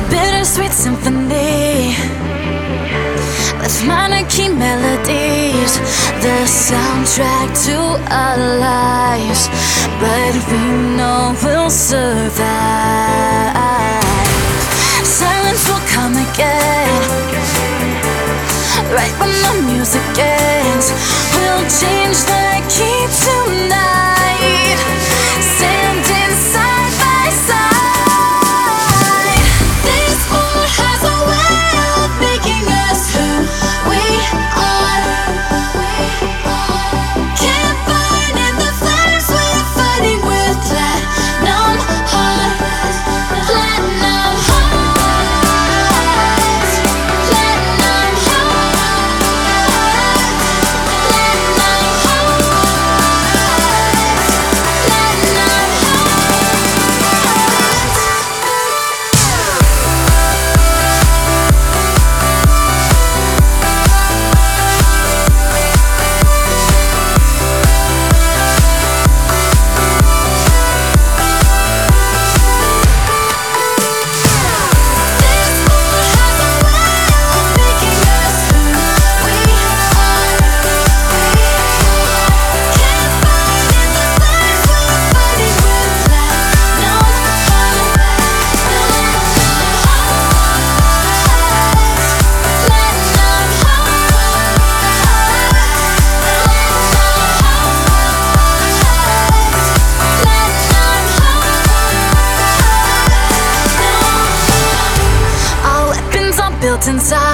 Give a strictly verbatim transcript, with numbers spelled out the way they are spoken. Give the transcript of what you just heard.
bittersweet symphony with minor key melodies, the soundtrack to our lives. But we know we'll survive. Silence will come again right when the music ends. We'll change the key tonight, standing side by side. This world has a way of making us who we are. Can't find in the flames we're fighting with platinum hearts, platinum hearts, platinum hearts, platinum built inside